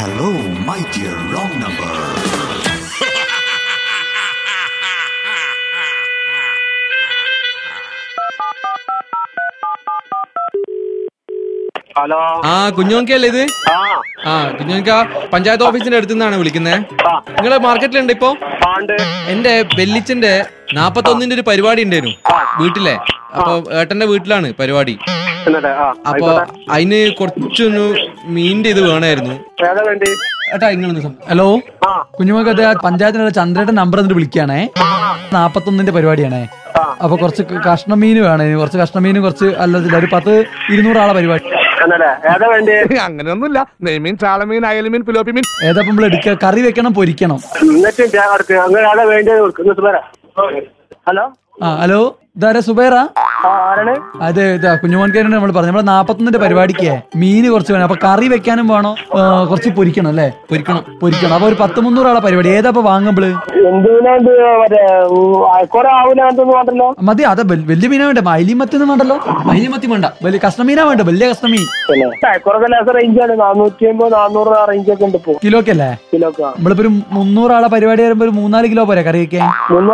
Hello, my dear wrong number. Hello. കുഞ്ഞോക്കല്ലേ ഇത്? കുഞ്ഞോക്ക പഞ്ചായത്ത് ഓഫീസിന്റെ അടുത്ത് നിന്നാണ് വിളിക്കുന്നത്. നിങ്ങള് മാർക്കറ്റിലുണ്ട് ഇപ്പൊ? എന്റെ വെല്ലിച്ചന്റെ 41 ഒരു പരിപാടി ഉണ്ടായിരുന്നു വീട്ടിലെ. അപ്പൊ ഏട്ടന്റെ വീട്ടിലാണ് പരിപാടി. അപ്പൊ അതിന് കുറച്ചൊന്ന് മീനിന്റെ ഇത് വേണമായിരുന്നു. ഏട്ടാ ഇങ്ങളൊന്ന്. ഹലോ, കുഞ്ഞുമൊക്കെ പഞ്ചായത്തിനുള്ള ചന്ദ്രേട്ടൻ നമ്പർ എന്നിട്ട് വിളിക്കുകയാണേ. 41 പരിപാടിയാണേ. അപ്പൊ കുറച്ച് കഷ്ണം മീൻ വേണേ. കുറച്ച് കഷ്ണം മീനും കുറച്ച് അല്ലതില്ല ഒരു 100-200 ആളെ പരിപാടി. അങ്ങനെയൊന്നുമില്ല. നെയ്മീൻ, ചാളമീൻ, അയൽമീൻ, പിലോപ്പി മീൻ. ഏതാ നമ്മൾ എടുക്കുക? കറി വെക്കണം, പൊരിക്കണം? ഹലോ. ഹലോ, ഇതാരാ? സുബൈറാ? അതെ, ഇതാ കുഞ്ഞുമോൻകാരൻ നമ്മൾ പറഞ്ഞു. നമ്മളെ 41 പരിപാടിക്ക് മീന് കുറച്ച് വേണം. അപ്പൊ കറി വെക്കാനും വേണോ, കുറച്ച് പൊരിക്കണം അല്ലേ? പൊരിക്കണം. അപ്പൊ ഒരു 100-300 ആളെ പരിപാടി. ഏതാ ഇപ്പൊ വാങ്ങുമ്പള്? മതി. അതെ, വലിയ മീനാ വേണ്ടേ? മൈലി മത്തി ഒന്നും വേണ്ടല്ലോ. മൈലി മത്തി വേണ്ട, വലിയ കഷ്ണം മീനാ വേണ്ട. വലിയ കഷ്ണം മീൻ കിലോക്കല്ലേ? നമ്മളിപ്പോ ഒരു 300 ആളെ പരിപാടി വരുമ്പോ ഒരു 3-4 കിലോ പോരെ കറി വെക്കാൻ?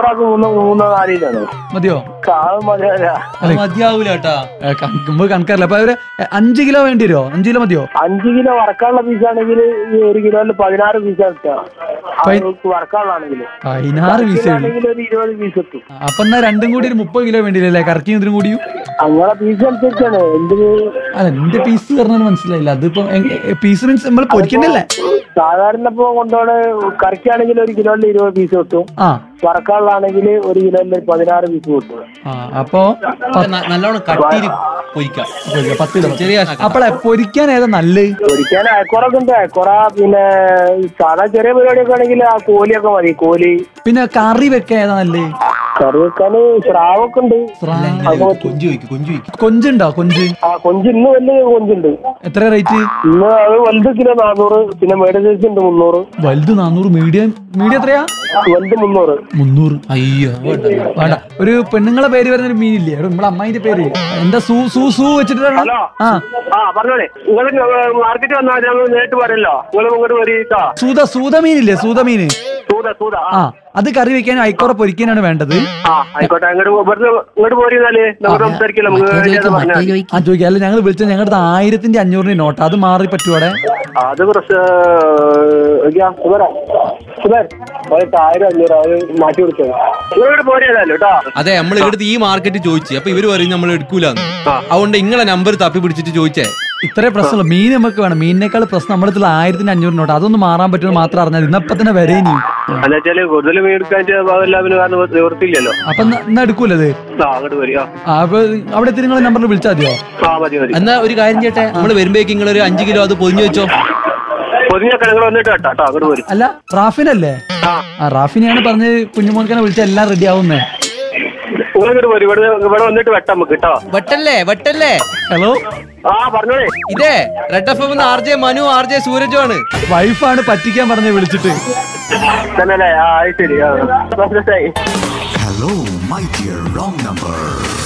മതിയോ? മതിയാവൂല കേട്ടാ, കണക്കറില്ല. അപ്പൊ ഒരു 5 കിലോ വേണ്ടി വരുമോ? 5 കിലോ മതിയോ? 5 കിലോ വറക്കാനുള്ള പീസാണെങ്കിൽ 1 കിലോയിൽ 16 പീസ് വറക്കാനുള്ളതാണെങ്കിൽ 16 പീസ്. 20 പീസ് എത്തും. അപ്പൊ എന്നാ രണ്ടും കൂടി ഒരു 30 കിലോ വേണ്ടിയില്ലേ? കറക്കി ഇതിനും കൂടിയും അങ്ങനെ പീസ് അനുസരിച്ചാണ്. അല്ല, എന്റെ പീസ് പറഞ്ഞാൽ മനസ്സിലായില്ല. അതിപ്പോ പീസ് മീൻസ് നമ്മൾ പൊരിക്കണ്ടല്ലേ? സാധാരണ ഇപ്പൊ കൊണ്ടുപോണ കറിക്കാണെങ്കിൽ 1 കിലോയിൽ 20 പീസ് കിട്ടും. വറക്കാനുള്ളതാണെങ്കിൽ 1 കിലോയിൽ 16 പീസ് കിട്ടും. അപ്പൊ നല്ലോണം കട്ടിയിൽ പൊരിക്കാം. 10 കിലോ. അപ്പളെ പൊരിക്കാൻ ഏതാ നല്ലത്? പൊരിക്കാൻ അയക്കുറൊക്കെ ഉണ്ട്. അയക്കുറ പിന്നെ സാധാ ചെറിയ പരിപാടിയൊക്കെ ആണെങ്കിൽ ആ കോലിയൊക്കെ മതി. കോലി. പിന്നെ കറി വെക്കാൻ ഏതാ നല്ലത്? കറി വെക്കാന് സ്രാവൊക്കെ ഉണ്ട്. കൊഞ്ചുണ്ടോ? കൊഞ്ച്? കൊഞ്ച് ഇന്ന് വലിയ കൊഞ്ചുണ്ട്. എത്ര റേറ്റ്? ഇന്ന് അത് വലുത് കിലോ 400. പിന്നെ മീഡിയം സൈസ് ഉണ്ട് 300. വലുത് 400. മീഡിയം എത്രയാ? വലുത് 300. അയ്യോ വേണ്ട. ഒരു പെണ്ണുങ്ങളെ പേര് വരുന്ന ഒരു മീനില്ലേ? നമ്മളെ അമ്മായിന്റെ പേര് എന്താ? സൂ വെച്ചിട്ടാണ്. പറഞ്ഞോളെ. നിങ്ങൾ മാർക്കറ്റ് വന്നാൽ ഞങ്ങൾ നേരിട്ട് പറയല്ലോ. നിങ്ങൾ ഇങ്ങോട്ട് വരീട്ടോ. സൂത മീനില്ലേ? സൂത മീന്. അത് കറി വെക്കാനും അയക്കോറ പൊരിക്കാനാണ് വേണ്ടത്. ആയിക്കോട്ടെ. ഇങ്ങോട്ട് പോരിന്നാല് ചോദിക്കാം. അല്ല, ഞങ്ങൾ വിളിച്ച ഞങ്ങളുടെ 1500 നോട്ട് അത് മാറി പറ്റുവാടെ? അത് 1500 അത് മാറ്റി കൊടുത്തത്. ഇങ്ങോട്ട് പോരിയതല്ലോ കേട്ടോ. അതെ, നമ്മൾ ഇവിടുത്തെ ഈ മാർക്കറ്റ് ചോദിച്ചു. അപ്പൊ ഇവര് പറയും നമ്മൾ എടുക്കൂലെന്ന്. അതുകൊണ്ട് നിങ്ങളെ നമ്പർ തപ്പി പിടിച്ചിട്ട് ചോദിച്ചേ. ഇത്രേ പ്രശ്നമുള്ളൂ. മീൻ നമുക്ക് വേണം. മീനിനേക്കാൾ പ്രശ്നം നമ്മുടെ 1500 നോട്ട്. അതൊന്ന് മാറാൻ പറ്റുമെന്ന് മാത്രം അറിഞ്ഞാൽ ഇന്നപ്പോ തന്നെ വരെ. ഇനി കൂടുതൽ മീൻ എടുക്കാൻ നിവർത്തില്ലല്ലോ. അപ്പൊ എന്നാ എടുക്കൂലത്? അപ്പൊ അവിടെ എത്തി നിങ്ങളെ നമ്പറിൽ വിളിച്ചാൽ മതിയോ? എന്നാ ഒരു കാര്യം ചെയ്യട്ടെ, നമ്മള് വരുമ്പോഴേക്ക് നിങ്ങൾ ഒരു 5 കിലോ അത് പൊതിഞ്ഞു വെച്ചോ. അല്ല, റാഫിനല്ലേ? റാഫിനെയാണ് പറഞ്ഞ് കുഞ്ഞുമോൻക്കാനെ വിളിച്ച എല്ലാം റെഡി ആവുന്നേ. വെട്ടല്ലേ. ഹലോ, പറഞ്ഞോളേ. ഇതേ red F M RJ Manu, RJ Suraj ആണ്. വൈഫാണ് പറ്റിക്കാൻ പറഞ്ഞ് വിളിച്ചിട്ട്. Hello, my dear wrong number.